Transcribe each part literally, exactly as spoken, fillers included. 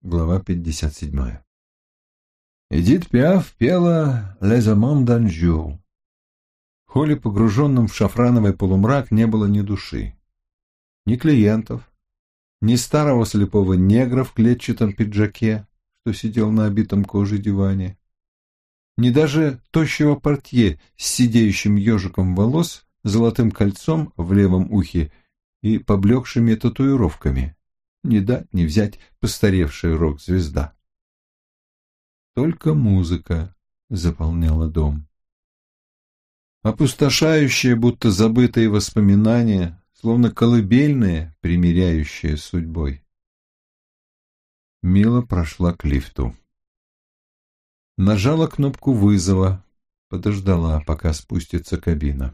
Глава пятьдесят семь. Эдит Пиаф пела «Les Amants d'Anjou». В холле, погруженном в шафрановый полумрак, не было ни души. Ни клиентов, ни старого слепого негра в клетчатом пиджаке, что сидел на обитом кожей диване, ни даже тощего портье с сидеющим ежиком волос, золотым кольцом в левом ухе и поблекшими татуировками. Не дать не взять постаревшая рок-звезда. Только музыка заполняла дом. Опустошающие, будто забытые воспоминания, словно колыбельные, примиряющие с судьбой. Мила прошла к лифту. Нажала кнопку вызова, подождала, пока спустится кабина.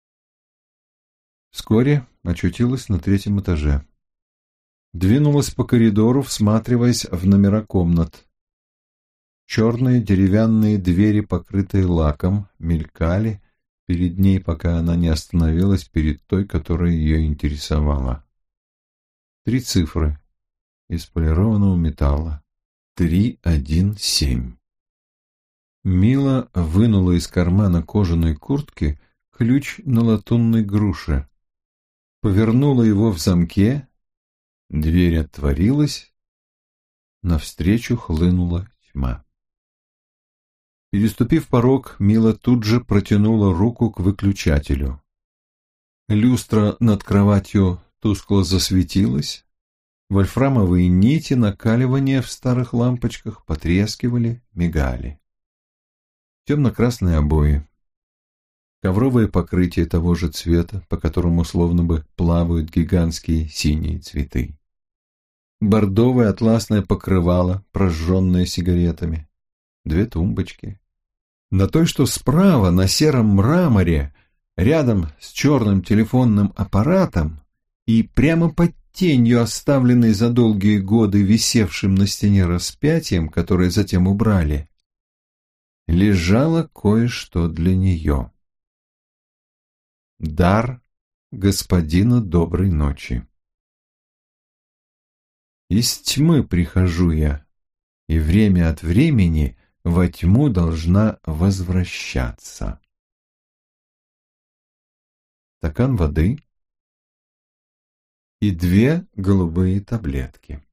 Вскоре очутилась на третьем этаже. Двинулась по коридору, всматриваясь в номера комнат. Черные деревянные двери, покрытые лаком, мелькали перед ней, пока она не остановилась перед той, которая ее интересовала. Три цифры из полированного металла. Три, один, семь. Мила вынула из кармана кожаной куртки ключ на латунной груше, повернула его в замке. Дверь отворилась, навстречу хлынула тьма. Переступив порог, Мила тут же протянула руку к выключателю. Люстра над кроватью тускло засветилась, вольфрамовые нити накаливания в старых лампочках потрескивали, мигали. Темно-красные обои, ковровое покрытие того же цвета, по которому словно бы плавают гигантские синие цветы. Бордовое атласное покрывало, прожженное сигаретами. Две тумбочки. На той, что справа, на сером мраморе, рядом с черным телефонным аппаратом и прямо под тенью, оставленной за долгие годы висевшим на стене распятием, которое затем убрали, лежало кое-что для нее. Дар господина доброй ночи. Из тьмы прихожу я, и время от времени во тьму должна возвращаться. Стакан воды и две голубые таблетки.